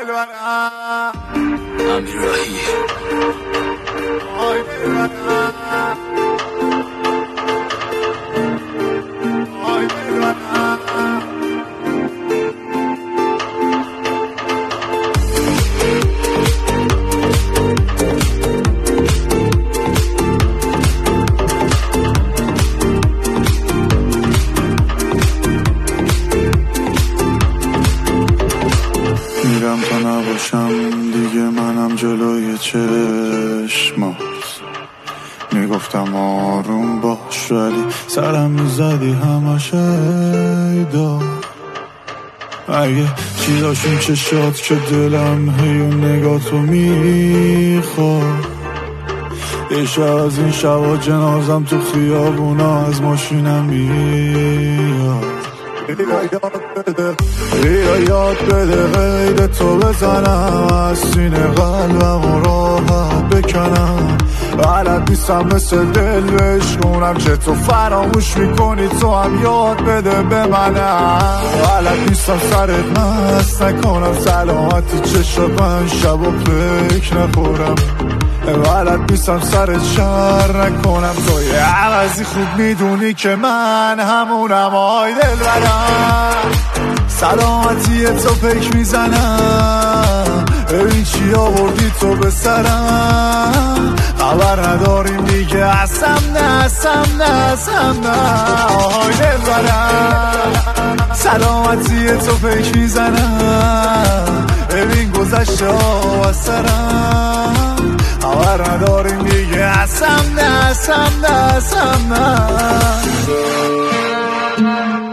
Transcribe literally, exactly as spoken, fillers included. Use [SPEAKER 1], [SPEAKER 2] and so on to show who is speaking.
[SPEAKER 1] دلبرم
[SPEAKER 2] امیر راهی
[SPEAKER 1] آی دلبرم آی دلبرم
[SPEAKER 3] میرم تا نباشم دیگه منم جلوی چشمات میگفتم آروم باش ولی سرم میزدی همش ایدا اگه چی داشون چشات که دلم هیون نگاتو میخواد ایشه از این شبا جنازم تو خیابونا از ماشینم میاد بیا یاد بده بیا یاد بده غیر تو بزنم از سینه قلبم راحت بکنم بلد نیستم مثل دل بشکنم که تو فراموش میکنی تو هم یاد بده به منم بلد نیستم سرت مست نکنم سلامتی چشات من شب و فکر نخورم بلد نیستم سرت شر نکنم تو یه عوضی خوب میدونی که من همونم آی دلبرم سلامتی تو پیک میزنم ببین چی آوردی تو به سرم خبر نداریم دیگه اصم نه اصم نه اصم نه آی دلبرم سلامتی تو پیک میزنم ببین گذشته ها از سرم خبر نداریم دیگه اصم نه اصم نه اصم نه